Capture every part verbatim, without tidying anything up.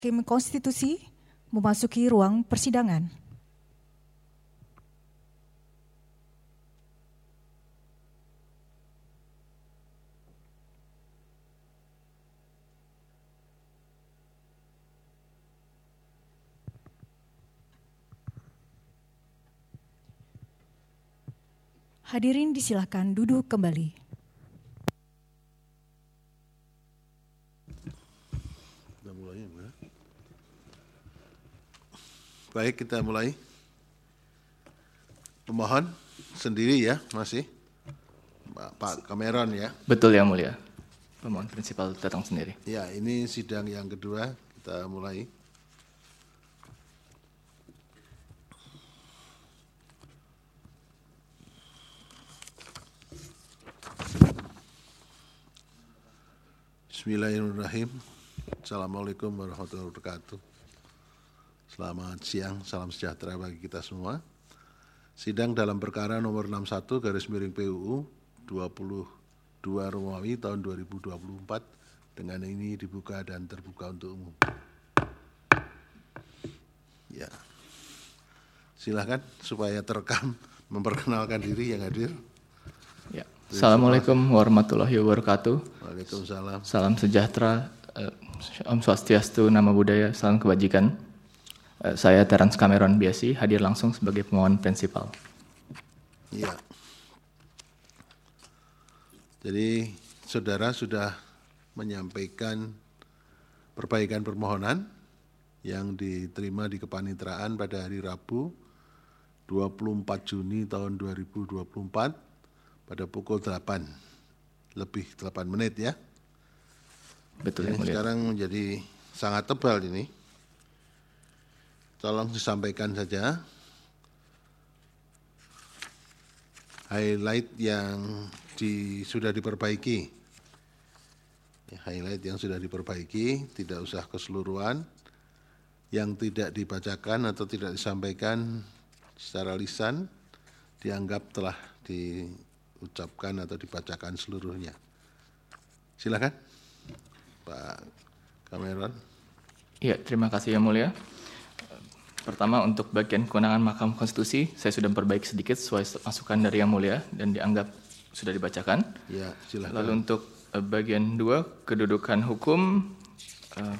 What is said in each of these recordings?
Hakim Konstitusi memasuki ruang persidangan. Hadirin disilakan duduk kembali. Baik, kita mulai. Pemohon sendiri ya, masih Pak, Pak Cameron ya. Betul yang mulia. Pemohon prinsipal datang sendiri. Ya, ini sidang yang kedua, kita mulai. Bismillahirrahmanirrahim. Assalamualaikum warahmatullahi wabarakatuh. Selamat siang, salam sejahtera bagi kita semua. Sidang dalam perkara nomor enam puluh satu garis miring P U U dua puluh dua Romawi tahun dua ribu dua puluh empat dengan ini dibuka dan terbuka untuk umum. Ya, silakan supaya terekam memperkenalkan diri yang hadir. Ya. Assalamualaikum warahmatullahi wabarakatuh. Waalaikumsalam. Salam sejahtera, Om Swastiastu, Namo Buddhaya, salam kebajikan. Saya Terence Cameron Biasi, hadir langsung sebagai pemohon prinsipal. Ya. Jadi saudara sudah menyampaikan perbaikan permohonan yang diterima di kepanitraan pada hari Rabu dua puluh empat Juni tahun dua ribu dua puluh empat pada pukul delapan lebih delapan menit ya. Betul. Ini sekarang menjadi sangat tebal ini. Tolong disampaikan saja highlight yang di, sudah diperbaiki. Ya, highlight yang sudah diperbaiki, tidak usah keseluruhan. Yang tidak dibacakan atau tidak disampaikan secara lisan, dianggap telah diucapkan atau dibacakan seluruhnya. Silakan, Pak Cameron. Ya, terima kasih yang mulia. Pertama, untuk bagian kewenangan Mahkamah Konstitusi, saya sudah memperbaiki sedikit sesuai masukan dari Yang Mulia dan dianggap sudah dibacakan. Ya, silakan. Lalu untuk uh, bagian dua, kedudukan hukum, uh,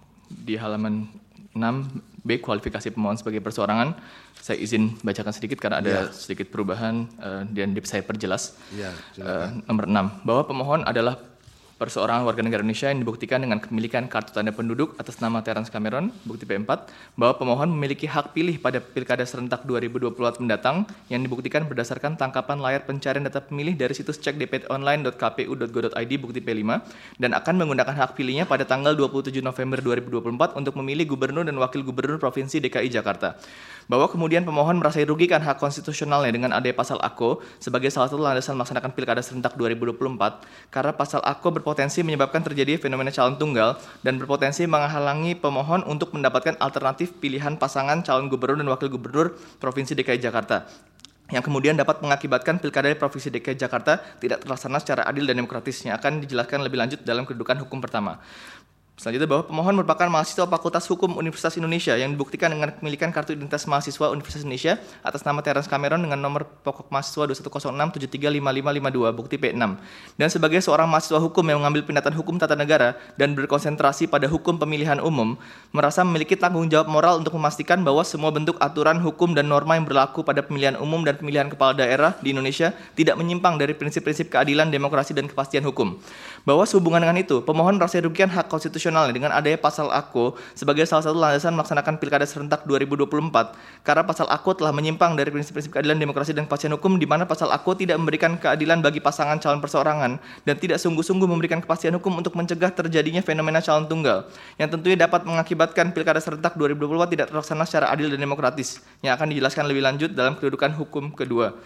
di halaman enam B, kualifikasi pemohon sebagai perseorangan, saya izin bacakan sedikit karena ada ya. sedikit perubahan uh, dan saya perjelas. Ya, uh, nomor enam, bahwa pemohon adalah perseorangan warga negara Indonesia yang dibuktikan dengan kepemilikan kartu tanda penduduk atas nama Terence Cameron, bukti P empat, bahwa pemohon memiliki hak pilih pada Pilkada serentak dua ribu dua puluh empat mendatang yang dibuktikan berdasarkan tangkapan layar pencarian data pemilih dari situs cek d p t online dot k p u dot go dot i d bukti P lima dan akan menggunakan hak pilihnya pada tanggal dua puluh tujuh November dua ribu dua puluh empat untuk memilih gubernur dan wakil gubernur Provinsi D K I Jakarta. Bahwa kemudian pemohon merasa dirugikan hak konstitusionalnya dengan adanya pasal A K O sebagai salah satu landasan melaksanakan Pilkada serentak dua ribu dua puluh empat karena pasal A K O berpotensi menyebabkan terjadi fenomena calon tunggal dan berpotensi menghalangi pemohon untuk mendapatkan alternatif pilihan pasangan calon gubernur dan wakil gubernur Provinsi D K I Jakarta yang kemudian dapat mengakibatkan Pilkada Provinsi D K I Jakarta tidak terlaksana secara adil dan demokratis yang akan dijelaskan lebih lanjut dalam kedudukan hukum pertama. Selanjutnya, bahwa pemohon merupakan mahasiswa Fakultas Hukum Universitas Indonesia yang dibuktikan dengan kepemilikan kartu identitas mahasiswa Universitas Indonesia atas nama Terence Cameron dengan nomor pokok mahasiswa dua satu nol enam tujuh tiga lima lima lima dua bukti P enam. Dan sebagai seorang mahasiswa hukum yang mengambil pendidikan hukum tata negara dan berkonsentrasi pada hukum pemilihan umum, merasa memiliki tanggung jawab moral untuk memastikan bahwa semua bentuk aturan hukum dan norma yang berlaku pada pemilihan umum dan pemilihan kepala daerah di Indonesia tidak menyimpang dari prinsip-prinsip keadilan, demokrasi, dan kepastian hukum. Bahwa sehubungan dengan itu, pemohon merasa dirugikan hak konstitusional dengan adanya pasal A K O sebagai salah satu landasan melaksanakan Pilkada serentak dua ribu dua puluh empat karena pasal A K O telah menyimpang dari prinsip-prinsip keadilan, demokrasi, dan kepastian hukum di mana pasal A K O tidak memberikan keadilan bagi pasangan calon perseorangan dan tidak sungguh-sungguh memberikan kepastian hukum untuk mencegah terjadinya fenomena calon tunggal yang tentunya dapat mengakibatkan Pilkada serentak dua ribu dua puluh empat tidak terlaksana secara adil dan demokratis yang akan dijelaskan lebih lanjut dalam kedudukan hukum kedua.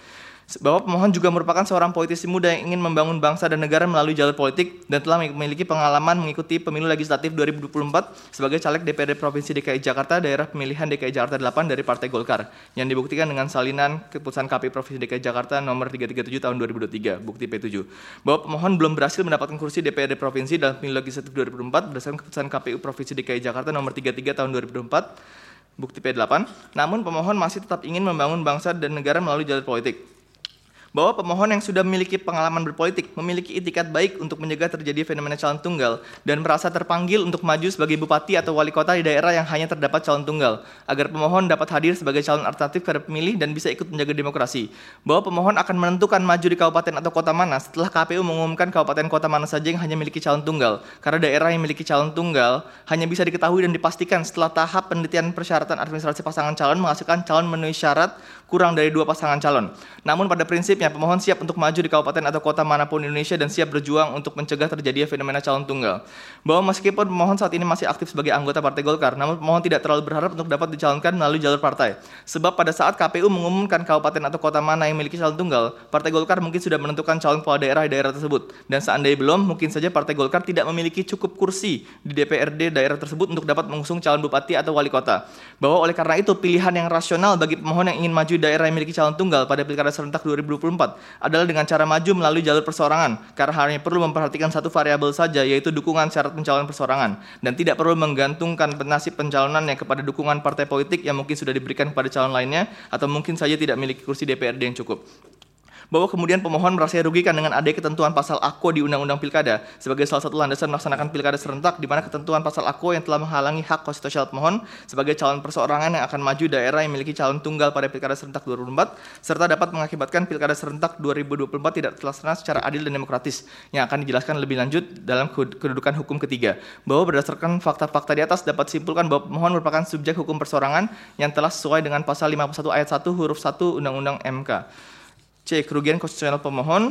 Bahwa pemohon juga merupakan seorang politisi muda yang ingin membangun bangsa dan negara melalui jalur politik dan telah memiliki pengalaman mengikuti pemilu legislatif dua ribu dua puluh empat sebagai caleg D P R D Provinsi D K I Jakarta daerah pemilihan D K I Jakarta delapan dari Partai Golkar yang dibuktikan dengan salinan keputusan K P U Provinsi D K I Jakarta nomor tiga tiga tujuh tahun dua ribu dua puluh tiga, bukti P tujuh. Bahwa pemohon belum berhasil mendapatkan kursi D P R D Provinsi dalam pemilu legislatif dua ribu dua puluh empat berdasarkan keputusan K P U Provinsi D K I Jakarta nomor tiga tiga tahun dua ribu dua puluh empat, bukti P delapan. Namun pemohon masih tetap ingin membangun bangsa dan negara melalui jalur politik. Bahwa pemohon yang sudah memiliki pengalaman berpolitik, memiliki itikat baik untuk mencegah terjadi fenomena calon tunggal, dan merasa terpanggil untuk maju sebagai bupati atau wali kota di daerah yang hanya terdapat calon tunggal, agar pemohon dapat hadir sebagai calon alternatif kepada pemilih dan bisa ikut menjaga demokrasi. Bahwa pemohon akan menentukan maju di kabupaten atau kota mana setelah K P U mengumumkan kabupaten kota mana saja yang hanya memiliki calon tunggal, karena daerah yang memiliki calon tunggal hanya bisa diketahui dan dipastikan setelah tahap penelitian persyaratan administrasi pasangan calon menghasilkan calon memenuhi syarat kurang dari dua pasangan calon. Namun pada prinsipnya pemohon siap untuk maju di kabupaten atau kota manapun di Indonesia dan siap berjuang untuk mencegah terjadinya fenomena calon tunggal. Bahwa meskipun pemohon saat ini masih aktif sebagai anggota Partai Golkar, namun pemohon tidak terlalu berharap untuk dapat dicalonkan melalui jalur partai. Sebab pada saat K P U mengumumkan kabupaten atau kota mana yang memiliki calon tunggal, Partai Golkar mungkin sudah menentukan calon kepala daerah di daerah tersebut. Dan seandainya belum, mungkin saja Partai Golkar tidak memiliki cukup kursi di D P R D daerah tersebut untuk dapat mengusung calon bupati atau wali kota. Bahwa oleh karena itu pilihan yang rasional bagi pemohon yang ingin maju di daerah yang memiliki calon tunggal pada Pilkada serentak dua ribu dua puluh empat adalah dengan cara maju melalui jalur perseorangan, karena hanya perlu memperhatikan satu variabel saja, yaitu dukungan syarat pencalonan perseorangan, dan tidak perlu menggantungkan nasib pencalonannya kepada dukungan partai politik yang mungkin sudah diberikan kepada calon lainnya atau mungkin saja tidak memiliki kursi D P R D yang cukup. Bahwa kemudian pemohon merasa dirugikan dengan adanya ketentuan pasal A K O di Undang-Undang Pilkada sebagai salah satu landasan melaksanakan pilkada serentak, di mana ketentuan pasal A K O yang telah menghalangi hak konstitusional pemohon sebagai calon perseorangan yang akan maju daerah yang memiliki calon tunggal pada pilkada serentak dua ribu dua puluh empat, serta dapat mengakibatkan pilkada serentak dua ribu dua puluh empat tidak terlaksana secara adil dan demokratis, yang akan dijelaskan lebih lanjut dalam kedudukan hukum ketiga. Bahwa berdasarkan fakta-fakta di atas dapat disimpulkan bahwa pemohon merupakan subjek hukum perseorangan yang telah sesuai dengan pasal lima puluh satu ayat satu huruf satu Undang-Undang M K. C. Kerugian konstitusional pemohon.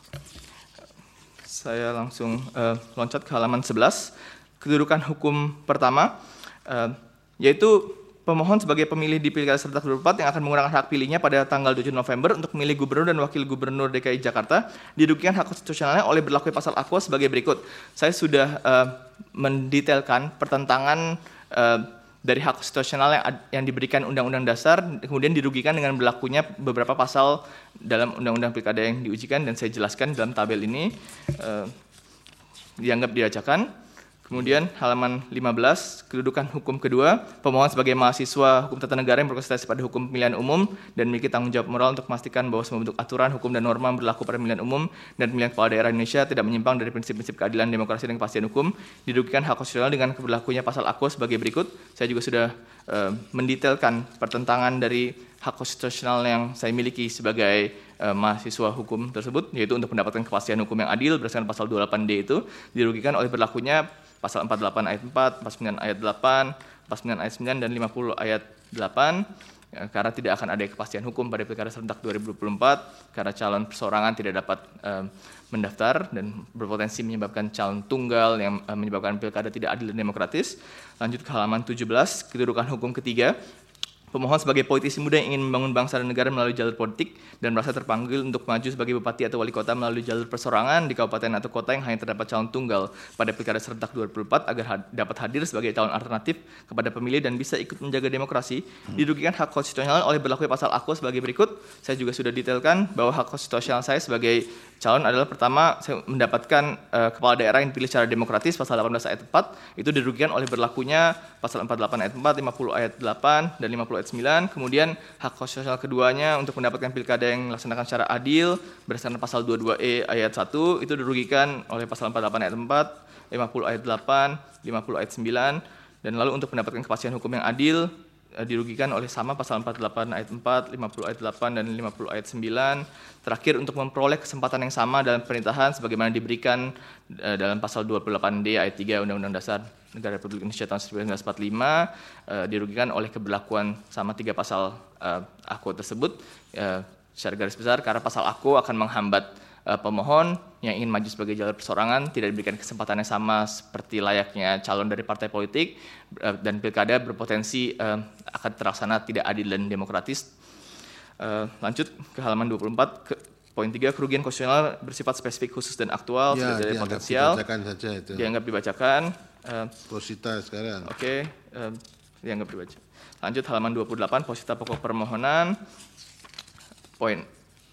Saya langsung uh, loncat ke halaman sebelas. Kedudukan hukum pertama, uh, yaitu pemohon sebagai pemilih di Pilkada serentak dua ribu dua puluh empat yang akan menggunakan hak pilihnya pada tanggal tujuh November untuk memilih gubernur dan wakil gubernur D K I Jakarta, dirugikan hak konstitusionalnya oleh berlaku pasal A K O sebagai berikut. Saya sudah uh, mendetailkan pertentangan uh, dari hak konstitusional yang, yang diberikan Undang-Undang Dasar, kemudian dirugikan dengan berlakunya beberapa pasal dalam Undang-Undang Pilkada yang diujikan, dan saya jelaskan dalam tabel ini, eh, dianggap dibacakan. Kemudian halaman lima belas, kedudukan hukum kedua, pemohon sebagai mahasiswa hukum tata negara yang berkonsentrasi pada hukum pemilihan umum dan memiliki tanggung jawab moral untuk memastikan bahwa semua bentuk aturan, hukum, dan norma berlaku pada pemilihan umum dan pemilihan kepala daerah Indonesia tidak menyimpang dari prinsip-prinsip keadilan, demokrasi, dan kepastian hukum, dirugikan hak konstitusional dengan berlakunya pasal A K O sebagai berikut. Saya juga sudah uh, mendetailkan pertentangan dari hak konstitusional yang saya miliki sebagai uh, mahasiswa hukum tersebut, yaitu untuk mendapatkan kepastian hukum yang adil berdasarkan pasal dua puluh delapan D itu, dirugikan oleh berlakunya pasal empat puluh delapan ayat empat, empat puluh sembilan ayat delapan, empat puluh sembilan ayat sembilan, dan lima puluh ayat delapan, ya, karena tidak akan ada kepastian hukum pada Pilkada serentak dua ribu dua puluh empat, karena calon perseorangan tidak dapat uh, mendaftar dan berpotensi menyebabkan calon tunggal yang uh, menyebabkan Pilkada tidak adil dan demokratis. Lanjut ke halaman tujuh belas, kedudukan hukum ketiga. Pemohon sebagai politisi muda yang ingin membangun bangsa dan negara melalui jalur politik dan merasa terpanggil untuk maju sebagai bupati atau wali kota melalui jalur perseorangan di kabupaten atau kota yang hanya terdapat calon tunggal pada Pilkada serentak dua ribu dua puluh empat agar had- dapat hadir sebagai calon alternatif kepada pemilih dan bisa ikut menjaga demokrasi, dirugikan hak konstitusional oleh berlaku pasal A K O sebagai berikut. Saya juga sudah detailkan bahwa hak konstitusional saya sebagai calon adalah pertama, saya mendapatkan uh, kepala daerah yang dipilih secara demokratis, pasal delapan belas ayat empat, itu dirugikan oleh berlakunya pasal empat puluh delapan ayat empat, lima puluh ayat delapan, dan lima puluh ayat sembilan. Kemudian hak konstitusional keduanya untuk mendapatkan pilkada yang dilaksanakan secara adil berdasarkan pasal dua puluh dua E ayat satu, itu dirugikan oleh pasal empat puluh delapan ayat empat, lima puluh ayat delapan, lima puluh ayat sembilan, dan lalu untuk mendapatkan kepastian hukum yang adil dirugikan oleh sama pasal empat puluh delapan ayat empat, lima puluh ayat delapan, dan lima puluh ayat sembilan. Terakhir, untuk memperoleh kesempatan yang sama dalam pemerintahan sebagaimana diberikan uh, dalam pasal dua puluh delapan D ayat tiga Undang-Undang Dasar Negara Republik Indonesia tahun seribu sembilan ratus empat puluh lima, uh, dirugikan oleh keberlakuan sama tiga pasal uh, A K O tersebut. Uh, secara garis besar, karena pasal A K O akan menghambat uh, pemohon yang ingin maju sebagai jalur perseorangan, tidak diberikan kesempatan yang sama seperti layaknya calon dari partai politik, uh, dan pilkada berpotensi uh, akan terlaksana tidak adil dan demokratis. Uh, lanjut ke halaman dua puluh empat, ke, poin tiga, kerugian konstitusional bersifat spesifik, khusus, dan aktual, Ya, tidak dari dianggap potensial. dibacakan saja itu. Dianggap dibacakan. Uh, Posita sekarang. Oke, okay, uh, dianggap dibaca. Lanjut halaman dua puluh delapan, posita pokok permohonan. Poin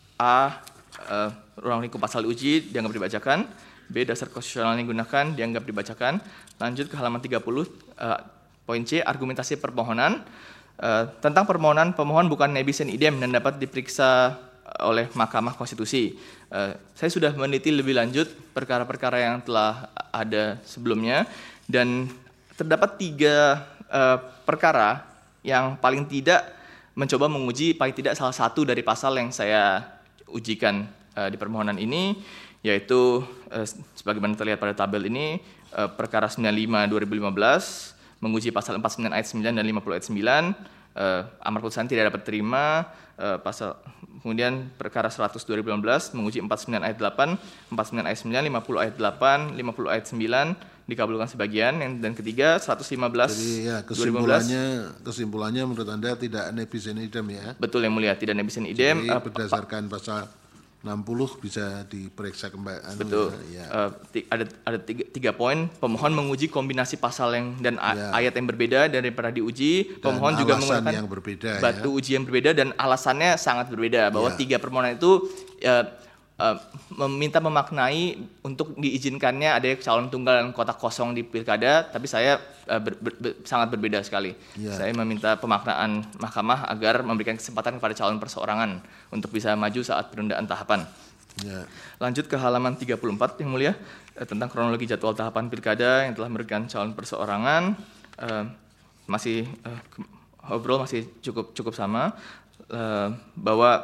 A, uh, ruang lingkup pasal diuji, dianggap dibacakan. B, dasar konstitusional yang digunakan, dianggap dibacakan. Lanjut ke halaman tiga puluh, uh, poin C, argumentasi permohonan. Uh, tentang permohonan, pemohon bukan nebis in idem dan dapat diperiksa oleh Mahkamah Konstitusi. Uh, saya sudah meneliti lebih lanjut perkara-perkara yang telah ada sebelumnya, dan terdapat tiga uh, perkara yang paling tidak mencoba menguji paling tidak salah satu dari pasal yang saya ujikan uh, di permohonan ini, yaitu uh, sebagaimana terlihat pada tabel ini, uh, perkara sembilan puluh lima dua ribu lima belas menguji pasal empat puluh sembilan ayat sembilan dan lima puluh ayat sembilan, uh, amar putusan tidak dapat terima. Uh, pasal kemudian perkara seratus dua ribu lima belas menguji empat puluh sembilan ayat delapan, empat puluh sembilan ayat sembilan, lima puluh ayat delapan, lima puluh ayat sembilan dikabulkan sebagian. Dan ketiga seratus lima belas. Jadi ya, kesimpulannya kesimpulannya menurut Anda tidak nebis in idem ya. Betul yang mulia, tidak nebis in idem. Jadi uh, berdasarkan pasal enam puluh bisa diperiksa kembali. Betul. Ya. Uh, t- ada ada tiga, tiga poin. Pemohon menguji kombinasi pasal yang dan a- ya. ayat yang berbeda daripada diuji. Dan Pemohon juga alasan menggunakan yang berbeda, batu ya. uji yang berbeda dan alasannya sangat berbeda. Bahwa Ya. tiga permohonan itu uh, uh, meminta memaknai untuk diizinkannya ada calon tunggal dan kotak kosong di pilkada, tapi saya uh, ber, ber, ber, sangat berbeda sekali. Ya. Saya meminta pemaknaan mahkamah agar memberikan kesempatan kepada calon perseorangan untuk bisa maju saat penundaan tahapan. Ya. Lanjut ke halaman tiga puluh empat yang mulia, eh, tentang kronologi jadwal tahapan pilkada yang telah memberikan calon perseorangan. Eh, masih eh, obrol masih cukup cukup sama, eh, bahwa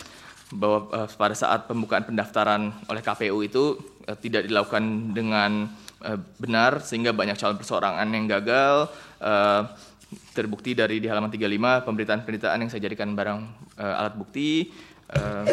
bahwa eh, pada saat pembukaan pendaftaran oleh K P U itu eh, tidak dilakukan dengan eh, benar, sehingga banyak calon perseorangan yang gagal. Eh, terbukti dari di halaman tiga puluh lima pemberitaan-pemberitaan yang saya jadikan barang eh, alat bukti. Eh,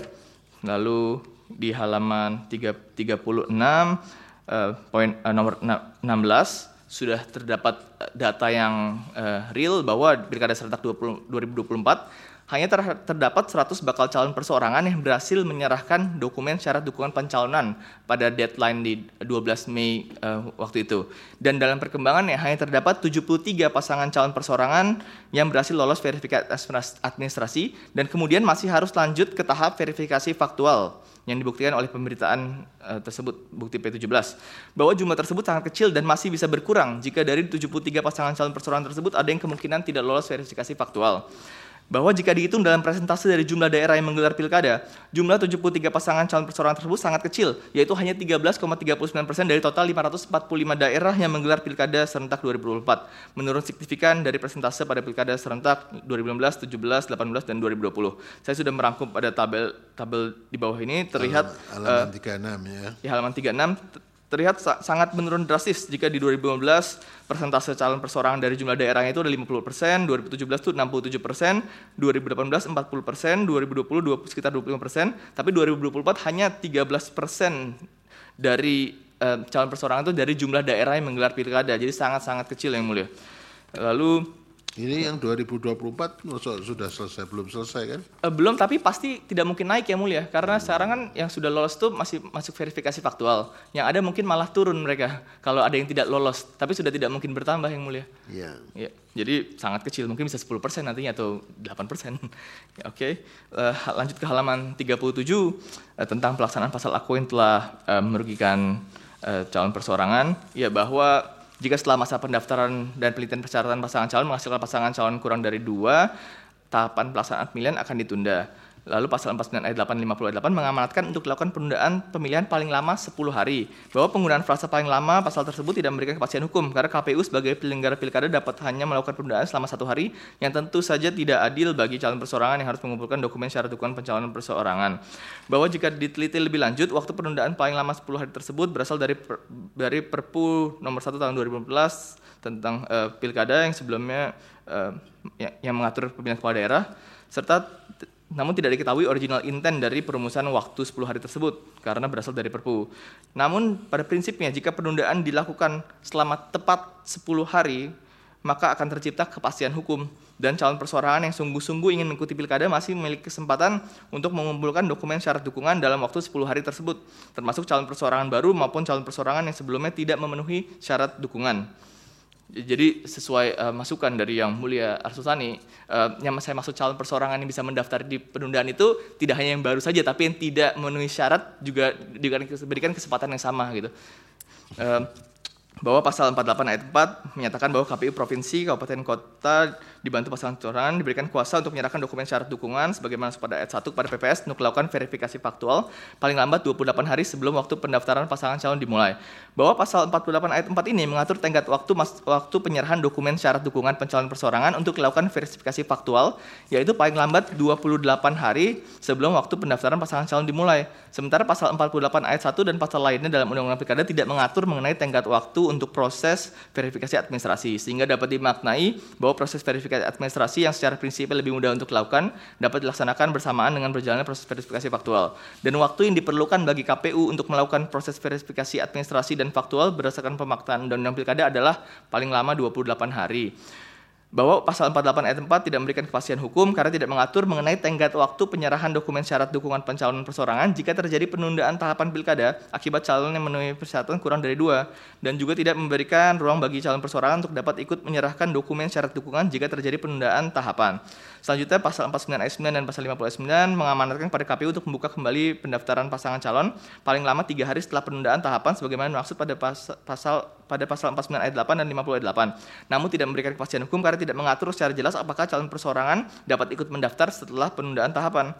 lalu di halaman tiga puluh enam uh, poin uh, nomor enam belas sudah terdapat data yang uh, real bahwa Pilkada serentak dua ribu dua puluh empat hanya ter- terdapat seratus bakal calon perseorangan yang berhasil menyerahkan dokumen syarat dukungan pencalonan pada deadline di dua belas Mei uh, waktu itu. Dan dalam perkembangannya hanya terdapat tujuh puluh tiga pasangan calon perseorangan yang berhasil lolos verifikasi administrasi dan kemudian masih harus lanjut ke tahap verifikasi faktual yang dibuktikan oleh pemberitaan uh, tersebut, bukti P tujuh belas, bahwa jumlah tersebut sangat kecil dan masih bisa berkurang jika dari tujuh puluh tiga pasangan calon perseorangan tersebut ada yang kemungkinan tidak lolos verifikasi faktual. Bahwa jika dihitung dalam presentase dari jumlah daerah yang menggelar pilkada, jumlah tujuh puluh tiga pasangan calon perseorangan tersebut sangat kecil, yaitu hanya tiga belas koma tiga puluh sembilan persen dari total lima ratus empat puluh lima daerah yang menggelar pilkada serentak dua ribu dua puluh empat, menurun signifikan dari presentase pada pilkada serentak dua ribu enam belas, tujuh belas, delapan belas, dan dua ribu dua puluh. Saya sudah merangkum pada tabel tabel di bawah ini, terlihat halaman tiga puluh enam ya. Di halaman tiga puluh enam terlihat sangat menurun drastis jika di dua ribu lima belas persentase calon perseorangan dari jumlah daerahnya itu ada lima puluh persen, dua ribu tujuh belas itu enam puluh tujuh persen, dua ribu delapan belas empat puluh persen, dua ribu dua puluh sekitar dua puluh lima persen, tapi dua ribu dua puluh empat hanya tiga belas persen dari uh, calon perseorangan itu dari jumlah daerah yang menggelar pilkada, jadi sangat-sangat kecil yang mulia. Lalu ini yang dua ribu dua puluh empat sudah selesai, belum selesai kan? Uh, belum, tapi pasti tidak mungkin naik ya mulia, karena sekarang kan yang sudah lolos itu masih masuk verifikasi faktual. Yang ada mungkin malah turun mereka kalau ada yang tidak lolos, tapi sudah tidak mungkin bertambah yang mulia. Iya. Ya, jadi sangat kecil, mungkin bisa sepuluh persen nantinya atau delapan persen. Ya, oke, okay. uh, lanjut ke halaman tiga puluh tujuh uh, tentang pelaksanaan pasal aku yang telah uh, merugikan uh, calon perseorangan. Ya, bahwa jika setelah masa pendaftaran dan penelitian persyaratan pasangan calon menghasilkan pasangan calon kurang dari dua, tahapan pelaksanaan pemilihan akan ditunda. Lalu pasal empat puluh sembilan ayat delapan, lima puluh ayat delapan mengamanatkan untuk dilakukan penundaan pemilihan paling lama sepuluh hari. Bahwa penggunaan frasa paling lama pasal tersebut tidak memberikan kepastian hukum, karena K P U sebagai penyelenggara pilkada dapat hanya melakukan penundaan selama satu hari, yang tentu saja tidak adil bagi calon perseorangan yang harus mengumpulkan dokumen syarat dukungan pencalonan perseorangan. Bahwa jika diteliti lebih lanjut, waktu penundaan paling lama sepuluh hari tersebut berasal dari per, dari Perpu nomor satu tahun dua ribu empat belas tentang uh, pilkada yang sebelumnya uh, yang, yang mengatur pemilihan kepala daerah, serta namun tidak diketahui original intent dari perumusan waktu sepuluh hari tersebut karena berasal dari Perpu. Namun pada prinsipnya jika penundaan dilakukan selama tepat sepuluh hari, maka akan tercipta kepastian hukum. Dan calon perseorangan yang sungguh-sungguh ingin mengikuti pilkada masih memiliki kesempatan untuk mengumpulkan dokumen syarat dukungan dalam waktu sepuluh hari tersebut, termasuk calon perseorangan baru maupun calon perseorangan yang sebelumnya tidak memenuhi syarat dukungan. Jadi sesuai uh, masukan dari Yang Mulia Arsulsani, uh, yang saya maksud calon perseorangan yang bisa mendaftar di penundaan itu tidak hanya yang baru saja, tapi yang tidak memenuhi syarat juga diberikan kesempatan yang sama gitu. Uh, bahwa pasal empat puluh delapan ayat empat menyatakan bahwa K P U provinsi, kabupaten, kota dibantu pasangan calon diberikan kuasa untuk menyerahkan dokumen syarat dukungan sebagaimana pada ayat satu kepada P P S untuk melakukan verifikasi faktual paling lambat dua puluh delapan hari sebelum waktu pendaftaran pasangan calon dimulai. Bahwa pasal empat puluh delapan ayat empat ini mengatur tenggat waktu mas, waktu penyerahan dokumen syarat dukungan pencalonan perseorangan untuk dilakukan verifikasi faktual, yaitu paling lambat dua puluh delapan hari sebelum waktu pendaftaran pasangan calon dimulai. Sementara pasal empat puluh delapan ayat satu dan pasal lainnya dalam Undang-Undang Pilkada tidak mengatur mengenai tenggat waktu untuk proses verifikasi administrasi, sehingga dapat dimaknai bahwa proses verifikasi administrasi yang secara prinsipnya lebih mudah untuk dilakukan dapat dilaksanakan bersamaan dengan berjalannya proses verifikasi faktual. Dan waktu yang diperlukan bagi K P U untuk melakukan proses verifikasi administrasi dan faktual berdasarkan pemaknaan Undang-Undang Pilkada adalah paling lama dua puluh delapan hari. Bahwa pasal empat puluh delapan ayat empat tidak memberikan kepastian hukum karena tidak mengatur mengenai tenggat waktu penyerahan dokumen syarat dukungan pencalonan perseorangan jika terjadi penundaan tahapan pilkada akibat calon yang memenuhi persyaratan kurang dari dua, dan juga tidak memberikan ruang bagi calon perseorangan untuk dapat ikut menyerahkan dokumen syarat dukungan jika terjadi penundaan tahapan. Selanjutnya pasal empat puluh sembilan ayat sembilan dan pasal lima puluh ayat sembilan mengamanatkan pada K P U untuk membuka kembali pendaftaran pasangan calon paling lama tiga hari setelah penundaan tahapan sebagaimana dimaksud pada pasal, pasal pada pasal empat puluh sembilan ayat delapan dan lima puluh ayat delapan. Namun tidak memberikan kepastian hukum karena tidak mengatur secara jelas apakah calon perseorangan dapat ikut mendaftar setelah penundaan tahapan.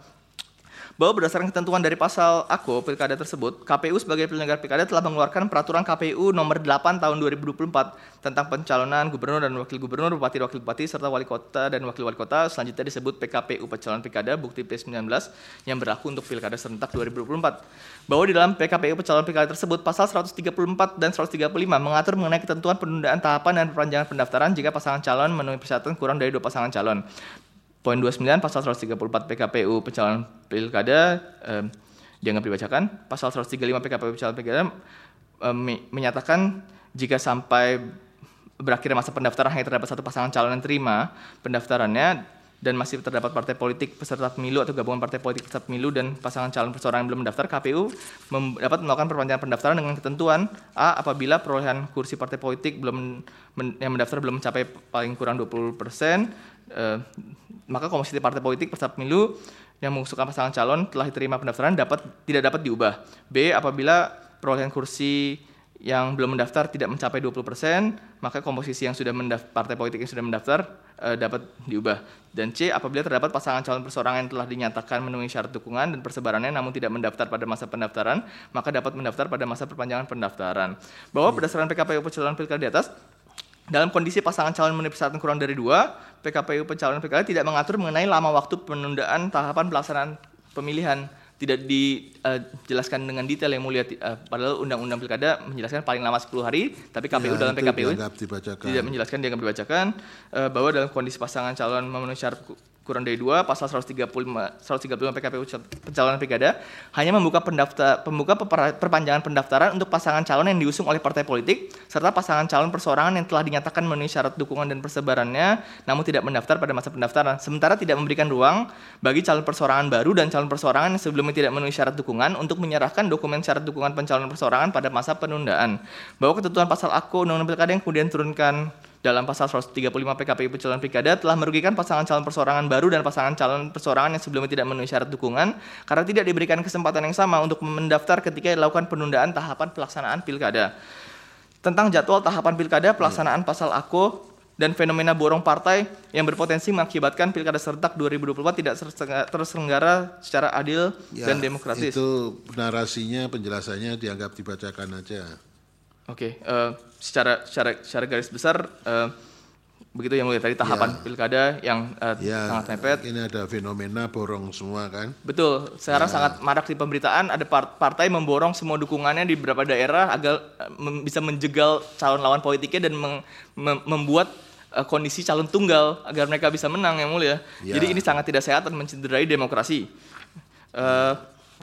Bahwa berdasarkan ketentuan dari pasal A K O pilkada tersebut, K P U sebagai penyelenggara pilkada telah mengeluarkan peraturan K P U nomor delapan tahun dua ribu dua puluh empat tentang pencalonan gubernur dan wakil gubernur, bupati, wakil bupati, serta wali kota dan wakil wali kota, selanjutnya disebut P K P U pencalonan pilkada bukti P sembilan belas yang berlaku untuk pilkada serentak dua ribu dua puluh empat. Bahwa di dalam P K P U pencalonan pilkada tersebut, pasal seratus tiga puluh empat dan seratus tiga puluh lima mengatur mengenai ketentuan penundaan tahapan dan perpanjangan pendaftaran jika pasangan calon memenuhi persyaratan kurang dari dua pasangan calon. Poin dua puluh sembilan pasal seratus tiga puluh empat P K P U pencalonan pilkada eh, dianggap dibacakan. Pasal seratus tiga puluh lima P K P U pencalonan pilkada eh, menyatakan jika sampai berakhir masa pendaftaran hanya terdapat satu pasangan calon yang terima pendaftarannya dan masih terdapat partai politik peserta pemilu atau gabungan partai politik peserta pemilu dan pasangan calon perseorangan yang belum mendaftar, K P U mem- dapat melakukan perpanjangan pendaftaran dengan ketentuan A. Apabila perolehan kursi partai politik belum men- yang mendaftar belum mencapai paling kurang dua puluh persen, eh, maka komisi partai politik peserta pemilu yang mengusulkan pasangan calon telah diterima pendaftaran dapat tidak dapat diubah. B. Apabila perolehan kursi yang belum mendaftar tidak mencapai dua puluh persen, maka komposisi yang sudah mendaftar, partai politik yang sudah mendaftar eh, dapat diubah. Dan C. Apabila terdapat pasangan calon perseorangan yang telah dinyatakan memenuhi syarat dukungan dan persebarannya namun tidak mendaftar pada masa pendaftaran, maka dapat mendaftar pada masa perpanjangan pendaftaran. Bahwa berdasarkan P K P U pencalonan pilkada di atas, dalam kondisi pasangan calon memenuhi persyaratan kurang dari dua, P K P U pencalonan pilkada tidak mengatur mengenai lama waktu penundaan tahapan pelaksanaan pemilihan. Tidak dijelaskan uh, dengan detail yang mulia, uh, padahal Undang-Undang Pilkada menjelaskan paling lama sepuluh hari, tapi K P U ya, dalam P K P U tidak menjelaskan, dianggap dibacakan, uh, bahwa dalam kondisi pasangan calon memenuhi syarat kurang dari dua, pasal seratus tiga puluh lima P K P U pencalonan pilkada hanya membuka pendaftar, pembuka perpanjangan pendaftaran untuk pasangan calon yang diusung oleh partai politik serta pasangan calon perseorangan yang telah dinyatakan memenuhi syarat dukungan dan persebarannya namun tidak mendaftar pada masa pendaftaran, sementara tidak memberikan ruang bagi calon perseorangan baru dan calon perseorangan yang sebelumnya tidak memenuhi syarat dukungan untuk menyerahkan dokumen syarat dukungan pencalonan perseorangan pada masa penundaan. Bahwa ketentuan pasal A K O Undang-Undang Pilkada yang kemudian turunkan dalam pasal seratus tiga puluh lima P K P U pencalonan pilkada telah merugikan pasangan calon perseorangan baru dan pasangan calon perseorangan yang sebelumnya tidak memenuhi syarat dukungan karena tidak diberikan kesempatan yang sama untuk mendaftar ketika dilakukan penundaan tahapan pelaksanaan pilkada. Tentang jadwal tahapan pilkada, pelaksanaan pasal A K O dan fenomena borong partai yang berpotensi mengakibatkan pilkada serentak dua ribu dua puluh empat tidak terselenggara secara adil ya, dan demokratis. Itu narasinya, penjelasannya dianggap dibacakan aja. Oke, okay, uh, secara secara secara garis besar uh, begitu yang mulia tadi tahapan ya. Pilkada yang uh, ya, sangat mepet. Ini ada fenomena borong semua kan? Betul. Sekarang ya. Sangat marak di pemberitaan ada partai memborong semua dukungannya di beberapa daerah agar uh, bisa menjegal calon lawan politiknya dan meng, mem- membuat uh, kondisi calon tunggal agar mereka bisa menang yang mulia. Ya. Jadi ini sangat tidak sehat dan mencederai demokrasi. Uh,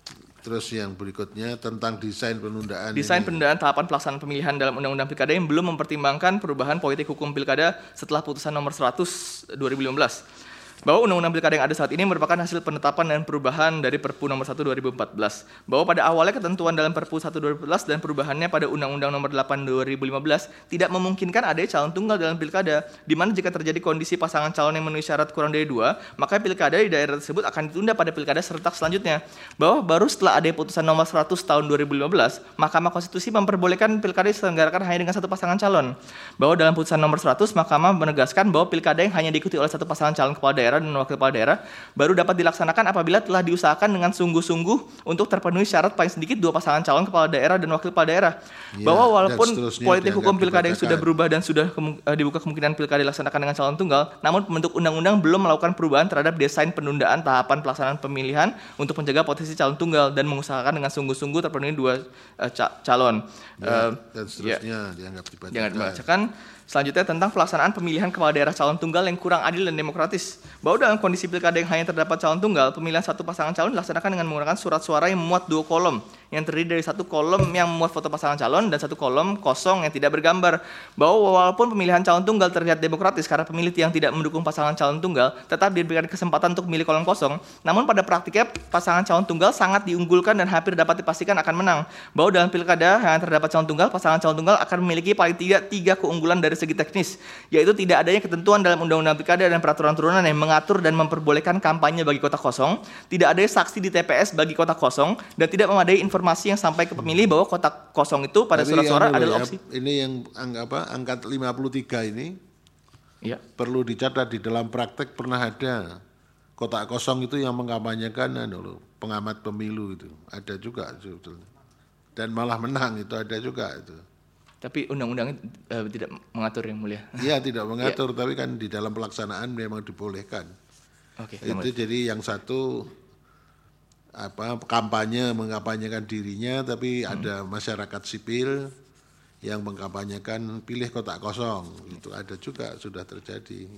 terus yang berikutnya tentang desain penundaan. Desain ini. penundaan tahapan pelaksanaan pemilihan dalam Undang-Undang Pilkada yang belum mempertimbangkan perubahan politik hukum pilkada setelah putusan nomor seratus dua ribu lima belas. Bahwa Undang-Undang Pilkada yang ada saat ini merupakan hasil penetapan dan perubahan dari Perpu nomor satu dua ribu empat belas. Bahwa pada awalnya ketentuan dalam Perpu satu dua ribu empat belas dan perubahannya pada Undang-Undang nomor delapan dua ribu lima belas tidak memungkinkan adanya calon tunggal dalam pilkada, di mana jika terjadi kondisi pasangan calon yang memenuhi syarat kurang dari dua, maka pilkada di daerah tersebut akan ditunda pada pilkada serentak selanjutnya. Bahwa baru setelah ada putusan nomor seratus tahun dua ribu lima belas, Mahkamah Konstitusi memperbolehkan pilkada diselenggarakan hanya dengan satu pasangan calon. Bahwa dalam putusan nomor seratus, Mahkamah menegaskan bahwa pilkada yang hanya diikuti oleh satu pasangan calon kepala daerah dan wakil kepala daerah baru dapat dilaksanakan apabila telah diusahakan dengan sungguh-sungguh untuk terpenuhi syarat paling sedikit dua pasangan calon kepala daerah dan wakil kepala daerah. Ya, bahwa walaupun politik hukum pilkada yang sudah berubah dan sudah kemu- dibuka kemungkinan pilkada dilaksanakan dengan calon tunggal, namun pembentuk undang-undang belum melakukan perubahan terhadap desain penundaan tahapan pelaksanaan pemilihan untuk menjaga potensi calon tunggal dan mengusahakan dengan sungguh-sungguh terpenuhi dua uh, ca- calon. Ya, uh, dan seterusnya ya, dianggap dibacakan. Jangan dibacakan. Selanjutnya tentang pelaksanaan pemilihan kepala daerah calon tunggal yang kurang adil dan demokratis. Bahwa dalam kondisi pilkada yang hanya terdapat calon tunggal, pemilihan satu pasangan calon dilaksanakan dengan menggunakan surat suara yang memuat dua kolom, yang terdiri dari satu kolom yang memuat foto pasangan calon dan satu kolom kosong yang tidak bergambar. Bahwa walaupun pemilihan calon tunggal terlihat demokratis karena pemilih yang tidak mendukung pasangan calon tunggal tetap diberikan kesempatan untuk memilih kolom kosong, namun pada praktiknya pasangan calon tunggal sangat diunggulkan dan hampir dapat dipastikan akan menang. Bahwa dalam pilkada yang terdapat calon tunggal, pasangan calon tunggal akan memiliki paling tidak tiga keunggulan dari segi teknis, yaitu tidak adanya ketentuan dalam Undang-Undang Pilkada dan peraturan turunan yang mengatur dan memperbolehkan kampanye bagi kotak kosong, tidak adanya saksi di T P S bagi kotak kosong, dan tidak memadai informasi yang sampai ke pemilih bahwa kotak kosong itu pada surat suara adalah ya, opsi. Ini yang apa, angkat lima puluh tiga ini ya. Perlu dicatat di dalam praktek pernah ada kotak kosong itu yang mengkampanyekan anu, pengamat pemilu itu ada juga sebetulnya, dan malah menang itu ada juga itu. Tapi undang-undangnya uh, tidak mengatur yang mulia. Iya tidak mengatur, ya. Tapi kan di dalam pelaksanaan memang dibolehkan. Oke. Itu mulia. Jadi yang satu apa kampanye mengkampanyekan dirinya, tapi hmm. ada masyarakat sipil yang mengkampanyekan pilih kotak kosong, itu ada juga sudah terjadi.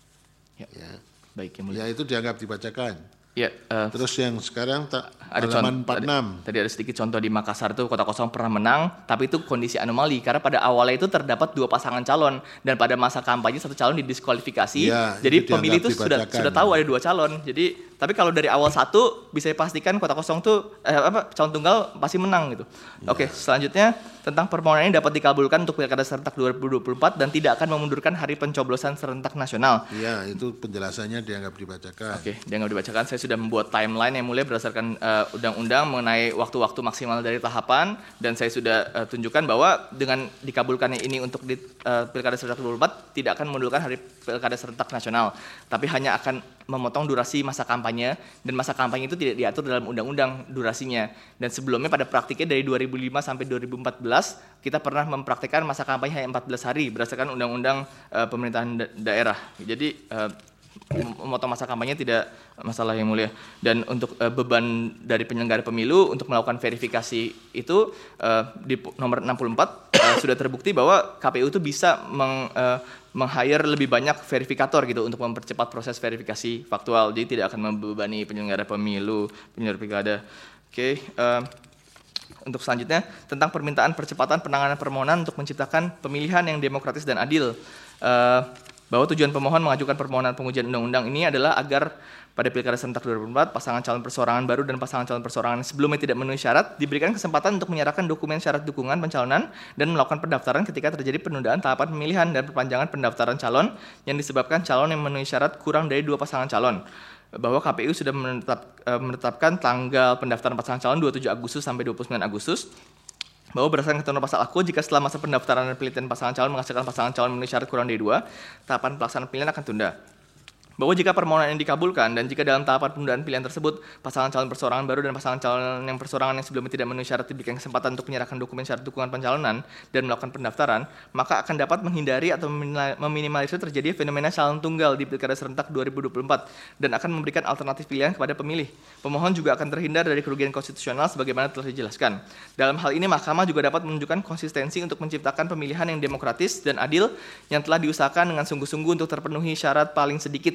Ya. Ya. Baik yang mulia. Ya itu dianggap dibacakan. Ya, uh, terus yang sekarang tak ada halaman contoh, empat puluh enam. Tadi, tadi ada sedikit contoh di Makassar itu kotak kosong pernah menang, tapi itu kondisi anomali karena pada awalnya itu terdapat dua pasangan calon dan pada masa kampanye satu calon didiskualifikasi. Ya, jadi itu pemilih itu sudah sudah tahu ada dua calon. Jadi tapi kalau dari awal satu bisa dipastikan kotak kosong tuh eh, apa calon tunggal pasti menang gitu. Ya. Oke, selanjutnya tentang permohonan ini dapat dikabulkan untuk pilkada serentak dua ribu dua puluh empat dan tidak akan memundurkan hari pencoblosan serentak nasional. Iya, itu penjelasannya dianggap dibacakan. Oke, dianggap dibacakan. Saya sudah membuat timeline yang mulia berdasarkan uh, undang-undang mengenai waktu-waktu maksimal dari tahapan, dan saya sudah uh, tunjukkan bahwa dengan dikabulkannya ini untuk di, uh, pilkada serentak dua ribu dua puluh empat tidak akan memundurkan hari pilkada serentak nasional, tapi hanya akan memotong durasi masa kampanye, dan masa kampanye itu tidak diatur dalam undang-undang durasinya. Dan sebelumnya pada praktiknya dari dua ribu lima sampai dua ribu empat belas kita pernah mempraktikkan masa kampanye hanya empat belas hari berdasarkan undang-undang uh, pemerintahan da- daerah. Jadi uh, memotong masa kampanye tidak masalah yang mulia. Dan untuk uh, beban dari penyelenggara pemilu untuk melakukan verifikasi itu uh, di nomor enam puluh empat uh, sudah terbukti bahwa K P U itu bisa meng, uh, meng-hire lebih banyak verifikator gitu untuk mempercepat proses verifikasi faktual. Jadi tidak akan membebani penyelenggara pemilu, penyelenggara pilkada. Oke, okay, uh, untuk selanjutnya tentang permintaan percepatan penanganan permohonan untuk menciptakan pemilihan yang demokratis dan adil. Uh, bahwa tujuan pemohon mengajukan permohonan pengujian undang-undang ini adalah agar pada pilkada serentak dua ribu empat pasangan calon perseorangan baru dan pasangan calon perseorangan yang sebelumnya tidak memenuhi syarat diberikan kesempatan untuk menyerahkan dokumen syarat dukungan pencalonan dan melakukan pendaftaran ketika terjadi penundaan tahapan pemilihan dan perpanjangan pendaftaran calon yang disebabkan calon yang memenuhi syarat kurang dari dua pasangan calon. Bahwa K P U sudah menetap, menetapkan tanggal pendaftaran pasangan calon dua puluh tujuh Agustus sampai dua puluh sembilan Agustus. Bahwa berdasarkan ketentuan pasal aku, jika setelah masa pendaftaran dan penelitian pasangan calon menghasilkan pasangan calon memenuhi syarat kurang dari dua, tahapan pelaksanaan pemilihan akan tunda. Bahwa jika permohonan ini dikabulkan dan jika dalam tahapan penundaan pilihan tersebut pasangan calon perseorangan baru dan pasangan calon yang perseorangan yang sebelumnya tidak memenuhi syarat diberikan kesempatan untuk menyerahkan dokumen syarat dukungan pencalonan dan melakukan pendaftaran, maka akan dapat menghindari atau meminimalisir terjadi fenomena calon tunggal di pilkada serentak dua ribu dua puluh empat dan akan memberikan alternatif pilihan kepada pemilih. Pemohon juga akan terhindar dari kerugian konstitusional sebagaimana telah dijelaskan. Dalam hal ini Mahkamah juga dapat menunjukkan konsistensi untuk menciptakan pemilihan yang demokratis dan adil yang telah diusahakan dengan sungguh-sungguh untuk terpenuhi syarat paling sedikit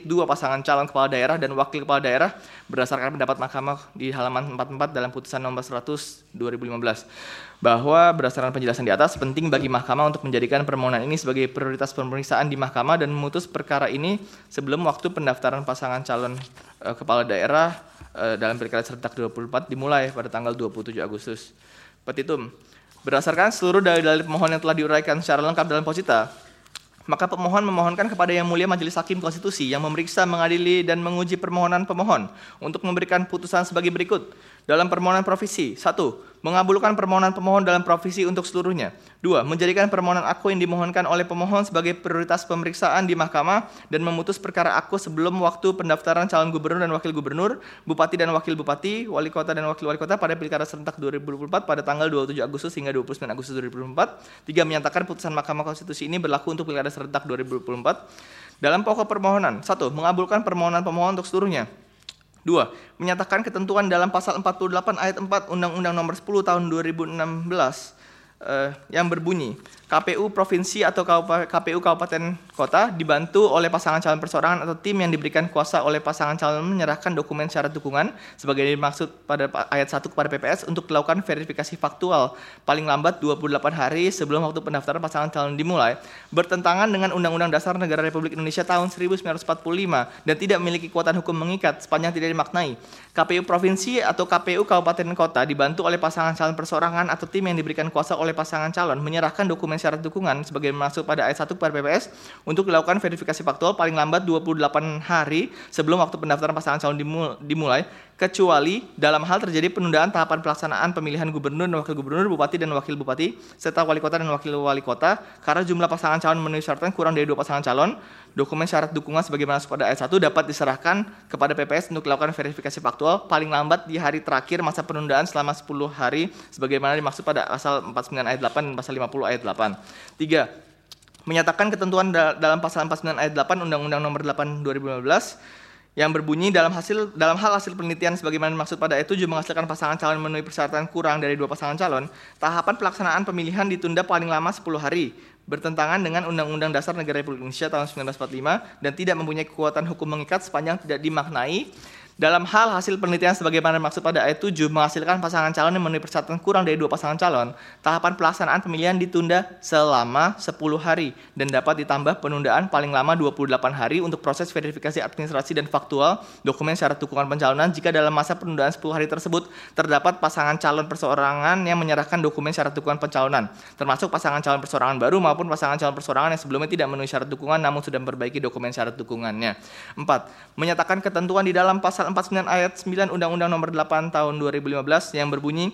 dua pasangan calon kepala daerah dan wakil kepala daerah berdasarkan pendapat Mahkamah di halaman empat puluh empat dalam putusan nomor seratus dua ribu lima belas. Bahwa berdasarkan penjelasan di atas, penting bagi Mahkamah untuk menjadikan permohonan ini sebagai prioritas pemeriksaan di Mahkamah dan memutus perkara ini sebelum waktu pendaftaran pasangan calon uh, kepala daerah uh, dalam Pilkada serentak dua ribu dua puluh empat dimulai pada tanggal dua puluh tujuh Agustus. Petitum. Berdasarkan seluruh dalil-dalil pemohon yang telah diuraikan secara lengkap dalam posita, maka pemohon memohonkan kepada Yang Mulia Majelis Hakim Konstitusi yang memeriksa, mengadili, dan menguji permohonan pemohon untuk memberikan putusan sebagai berikut. Dalam permohonan provisi, satu. Mengabulkan permohonan pemohon dalam provisi untuk seluruhnya. Dua. Menjadikan permohonan aku yang dimohonkan oleh pemohon sebagai prioritas pemeriksaan di Mahkamah dan memutus perkara aku sebelum waktu pendaftaran calon gubernur dan wakil gubernur, bupati dan wakil bupati, wali kota dan wakil wali kota pada Pilkada serentak dua ribu dua puluh empat pada tanggal dua puluh tujuh Agustus hingga dua puluh sembilan Agustus dua ribu dua puluh empat. Tiga. Menyatakan putusan Mahkamah Konstitusi ini berlaku untuk Pilkada serentak dua ribu dua puluh empat. Dalam pokok permohonan, satu. Mengabulkan permohonan pemohon untuk seluruhnya. Dua. Menyatakan ketentuan dalam pasal empat puluh delapan ayat empat Undang-Undang Nomor sepuluh Tahun dua ribu enam belas eh, yang berbunyi K P U Provinsi atau K P U Kabupaten Kota dibantu oleh pasangan calon perseorangan atau tim yang diberikan kuasa oleh pasangan calon menyerahkan dokumen syarat dukungan sebagai dimaksud pada ayat satu kepada P P S untuk dilakukan verifikasi faktual paling lambat dua puluh delapan hari sebelum waktu pendaftaran pasangan calon dimulai, bertentangan dengan Undang-Undang Dasar Negara Republik Indonesia tahun seribu sembilan ratus empat puluh lima dan tidak memiliki kekuatan hukum mengikat sepanjang tidak dimaknai. K P U Provinsi atau K P U Kabupaten Kota dibantu oleh pasangan calon perseorangan atau tim yang diberikan kuasa oleh pasangan calon menyerahkan dokumen syarat dukungan sebagai masuk pada ayat satu kepada P P S untuk dilakukan verifikasi faktual paling lambat dua puluh delapan hari sebelum waktu pendaftaran pasangan calon dimulai, kecuali dalam hal terjadi penundaan tahapan pelaksanaan pemilihan gubernur dan wakil gubernur, bupati dan wakil bupati, serta wali kota dan wakil wali kota karena jumlah pasangan calon memenuhi syarat kurang dari dua pasangan calon. Dokumen syarat dukungan sebagaimana masuk pada ayat satu dapat diserahkan kepada P P S untuk dilakukan verifikasi faktual paling lambat di hari terakhir masa penundaan selama sepuluh hari sebagaimana dimaksud pada pasal empat puluh sembilan ayat delapan dan pasal lima puluh ayat delapan. Tiga. Menyatakan ketentuan dalam pasal empat puluh sembilan ayat delapan Undang-Undang Nomor delapan dua ribu lima belas yang berbunyi dalam hasil dalam hal hasil penelitian sebagaimana dimaksud pada ayat tujuh menghasilkan pasangan calon memenuhi persyaratan kurang dari dua pasangan calon, tahapan pelaksanaan pemilihan ditunda paling lama sepuluh hari, bertentangan dengan Undang-Undang Dasar Negara Republik Indonesia tahun seribu sembilan ratus empat puluh lima dan tidak mempunyai kekuatan hukum mengikat sepanjang tidak dimaknai. Dalam hal hasil penelitian sebagaimana dimaksud pada ayat tujuh menghasilkan pasangan calon yang memenuhi persyaratan kurang dari dua pasangan calon, tahapan pelaksanaan pemilihan ditunda selama sepuluh hari dan dapat ditambah penundaan paling lama dua puluh delapan hari untuk proses verifikasi administrasi dan faktual dokumen syarat dukungan pencalonan jika dalam masa penundaan sepuluh hari tersebut terdapat pasangan calon perseorangan yang menyerahkan dokumen syarat dukungan pencalonan, termasuk pasangan calon perseorangan baru maupun pasangan calon perseorangan yang sebelumnya tidak memenuhi syarat dukungan namun sudah memperbaiki dokumen syarat dukungannya. Empat. Menyatakan ketentuan di dalam pasal empat puluh sembilan ayat sembilan Undang-Undang Nomor delapan Tahun dua ribu lima belas yang berbunyi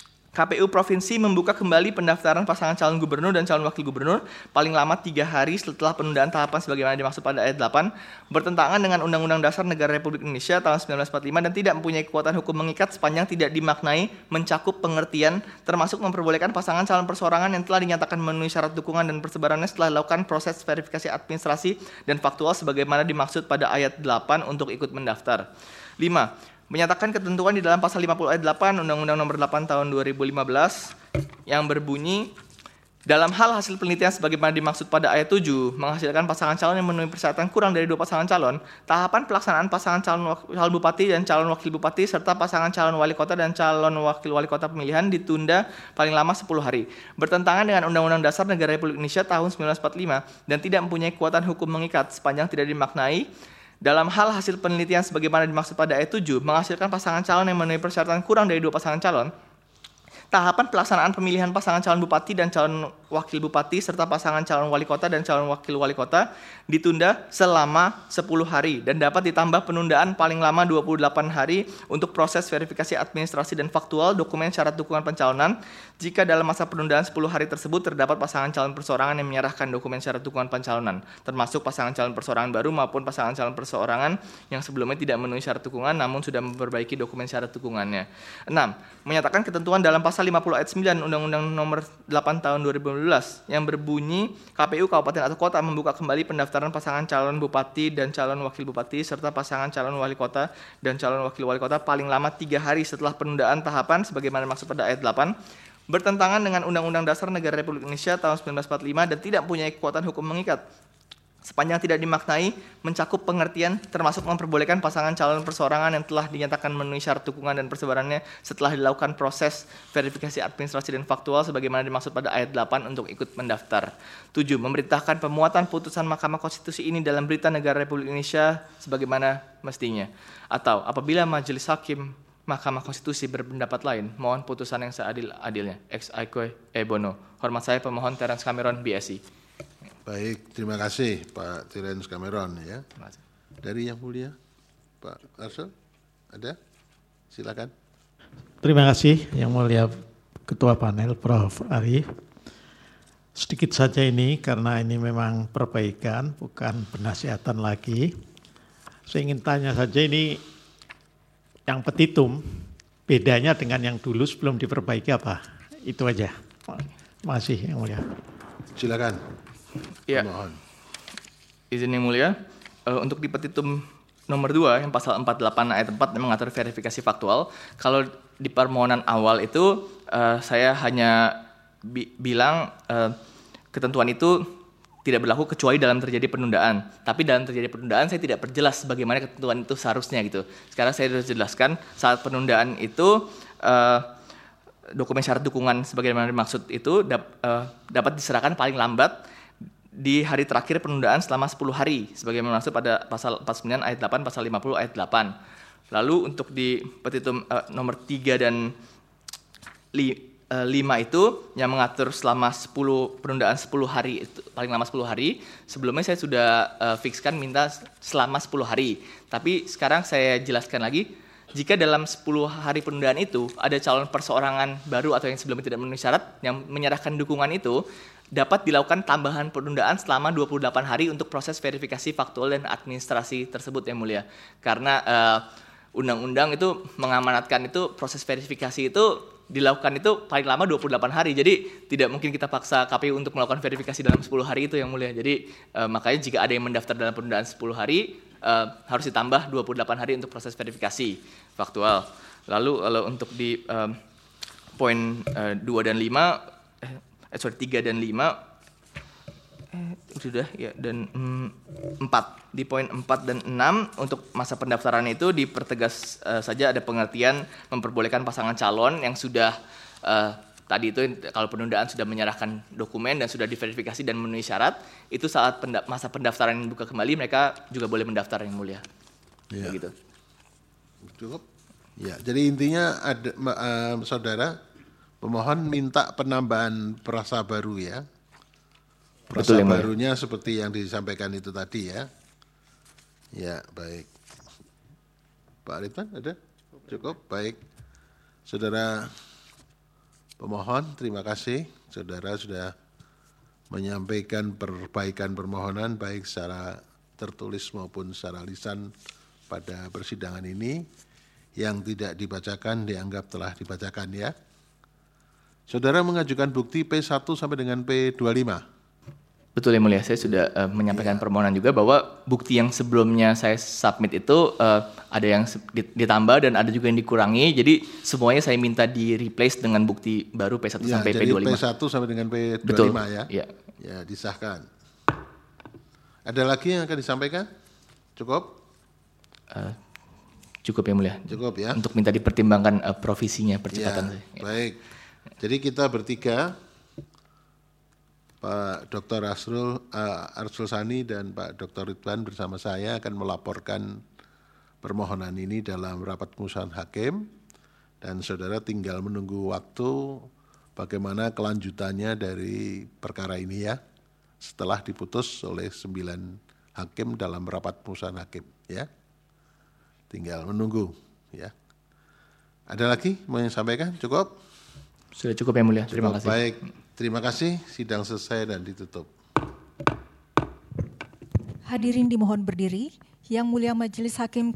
K P U Provinsi membuka kembali pendaftaran pasangan calon gubernur dan calon wakil gubernur paling lama tiga hari setelah penundaan tahapan sebagaimana dimaksud pada ayat delapan, bertentangan dengan Undang-Undang Dasar Negara Republik Indonesia tahun seribu sembilan ratus empat puluh lima dan tidak mempunyai kekuatan hukum mengikat sepanjang tidak dimaknai, mencakup pengertian, termasuk memperbolehkan pasangan calon perseorangan yang telah dinyatakan memenuhi syarat dukungan dan persebarannya setelah dilakukan proses verifikasi administrasi dan faktual sebagaimana dimaksud pada ayat delapan untuk ikut mendaftar. Lima. Menyatakan ketentuan di dalam pasal lima puluh ayat delapan Undang-Undang Nomor delapan Tahun dua ribu lima belas yang berbunyi dalam hal hasil penelitian sebagaimana dimaksud pada ayat tujuh menghasilkan pasangan calon yang memenuhi persyaratan kurang dari dua pasangan calon, tahapan pelaksanaan pasangan calon, calon bupati dan calon wakil bupati serta pasangan calon wali kota dan calon wakil wali kota pemilihan ditunda paling lama sepuluh hari, bertentangan dengan Undang-Undang Dasar Negara Republik Indonesia tahun seribu sembilan ratus empat puluh lima dan tidak mempunyai kekuatan hukum mengikat sepanjang tidak dimaknai. Dalam hal hasil penelitian sebagaimana dimaksud pada ayat tujuh menghasilkan pasangan calon yang memenuhi persyaratan kurang dari dua pasangan calon, tahapan pelaksanaan pemilihan pasangan calon bupati dan calon wakil bupati serta pasangan calon wali kota dan calon wakil wali kota ditunda selama sepuluh hari dan dapat ditambah penundaan paling lama dua puluh delapan hari untuk proses verifikasi administrasi dan faktual dokumen syarat dukungan pencalonan jika dalam masa penundaan sepuluh hari tersebut terdapat pasangan calon perseorangan yang menyerahkan dokumen syarat dukungan pencalonan, termasuk pasangan calon perseorangan baru maupun pasangan calon perseorangan yang sebelumnya tidak memenuhi syarat dukungan namun sudah memperbaiki dokumen syarat dukungannya. Enam. Menyatakan ketentuan dalam pasal lima puluh ayat sembilan Undang-Undang Nomor delapan Tahun dua ribu lima belas yang berbunyi K P U Kabupaten atau Kota membuka kembali pendaftaran pasangan calon bupati dan calon wakil bupati serta pasangan calon wali kota dan calon wakil wali kota paling lama tiga hari setelah penundaan tahapan sebagaimana maksud pada ayat delapan, bertentangan dengan Undang-Undang Dasar Negara Republik Indonesia tahun seribu sembilan ratus empat puluh lima dan tidak mempunyai kekuatan hukum mengikat sepanjang tidak dimaknai mencakup pengertian termasuk memperbolehkan pasangan calon perseorangan yang telah dinyatakan memenuhi syarat dukungan dan persebarannya setelah dilakukan proses verifikasi administrasi dan faktual sebagaimana dimaksud pada ayat delapan untuk ikut mendaftar. tujuh. Memerintahkan pemuatan putusan Mahkamah Konstitusi ini dalam Berita Negara Republik Indonesia sebagaimana mestinya. Atau apabila Majelis Hakim Mahkamah Konstitusi berpendapat lain, mohon putusan yang seadil-adilnya. Ex aequo e bono. Hormat saya pemohon Terence Cameron, B S I. Baik, terima kasih Pak Terence Cameron ya. Dari Yang Mulia, Pak Arsul, ada? Silakan. Terima kasih Yang Mulia Ketua Panel, Profesor Ari. Sedikit saja ini karena ini memang perbaikan, bukan penasihatan lagi. Saya ingin tanya saja ini yang petitum, bedanya dengan yang dulu sebelum diperbaiki apa? Itu aja. Terima kasih Yang Mulia. Silakan. Ya, Mohon. izin Yang Mulia, uh, untuk di petitum nomor dua yang pasal empat puluh delapan ayat empat yang mengatur verifikasi faktual, kalau di permohonan awal itu uh, saya hanya bi- bilang uh, ketentuan itu tidak berlaku kecuali dalam terjadi penundaan. Tapi dalam terjadi penundaan saya tidak perjelas bagaimana ketentuan itu seharusnya gitu. Sekarang saya sudah jelaskan saat penundaan itu uh, dokumen syarat dukungan sebagaimana dimaksud itu dap, uh, dapat diserahkan paling lambat di hari terakhir penundaan selama sepuluh hari sebagaimana dimaksud pada pasal empat puluh sembilan ayat delapan, pasal lima puluh ayat delapan. Lalu untuk di petitum uh, nomor tiga dan lima itu yang mengatur selama sepuluh penundaan sepuluh hari itu paling lama sepuluh hari. Sebelumnya saya sudah uh, fikskan minta selama sepuluh hari. Tapi sekarang saya jelaskan lagi, jika dalam sepuluh hari penundaan itu ada calon perseorangan baru atau yang sebelumnya tidak memenuhi syarat yang menyerahkan dukungan itu, dapat dilakukan tambahan penundaan selama dua puluh delapan hari untuk proses verifikasi faktual dan administrasi tersebut Yang Mulia. Karena uh, undang-undang itu mengamanatkan itu proses verifikasi itu dilakukan itu paling lama dua puluh delapan hari. Jadi tidak mungkin kita paksa K P U untuk melakukan verifikasi dalam sepuluh hari itu Yang Mulia. Jadi uh, makanya jika ada yang mendaftar dalam penundaan sepuluh hari, uh, harus ditambah dua puluh delapan hari untuk proses verifikasi faktual. Lalu kalau untuk di uh, poin uh, dua dan lima, eh, sorry tiga dan lima, eh, sudah ya, dan mm, empat. Di poin empat dan enam untuk masa pendaftaran itu dipertegas uh, saja ada pengertian memperbolehkan pasangan calon yang sudah uh, tadi itu kalau penundaan sudah menyerahkan dokumen dan sudah diverifikasi dan memenuhi syarat, itu saat pendap- masa pendaftaran dibuka kembali mereka juga boleh mendaftar Yang Mulia. Ya. Begitu. Cukup. Ya, jadi intinya ada uh, saudara pemohon minta penambahan perasa baru ya. Perasa Betul, barunya seperti yang disampaikan itu tadi ya. Ya, baik. Pak Ridwan ada? Cukup, baik. Saudara pemohon, terima kasih. Saudara sudah menyampaikan perbaikan permohonan baik secara tertulis maupun secara lisan pada persidangan ini. Yang tidak dibacakan dianggap telah dibacakan ya. Saudara mengajukan bukti P satu sampai dengan P dua puluh lima. Betul Yang Mulia, saya sudah uh, menyampaikan ya. Permohonan juga bahwa bukti yang sebelumnya saya submit itu uh, ada yang ditambah dan ada juga yang dikurangi. Jadi semuanya saya minta di replace dengan bukti baru P satu ya, sampai P dua puluh lima. P satu sampai dengan P dua puluh lima Betul. ya. Ya. Ya, disahkan. Ada lagi yang akan disampaikan? Cukup? Uh, cukup Yang Mulia. Cukup ya. Untuk minta dipertimbangkan uh, provisinya percepatan. Ya, ya. Baik. Jadi kita bertiga, Pak Doktor Arsul, uh, Arsul Sani dan Pak Doktor Ridwan bersama saya akan melaporkan permohonan ini dalam rapat pemusyawaratan hakim dan saudara tinggal menunggu waktu bagaimana kelanjutannya dari perkara ini ya setelah diputus oleh sembilan hakim dalam rapat pemusyawaratan hakim ya. Tinggal menunggu ya. Ada lagi mau yang sampaikan? Cukup? Sudah cukup Yang Mulia. Terima cukup, kasih. Baik. Terima kasih, sidang selesai dan ditutup. Hadirin dimohon berdiri. Yang Mulia Majelis Hakim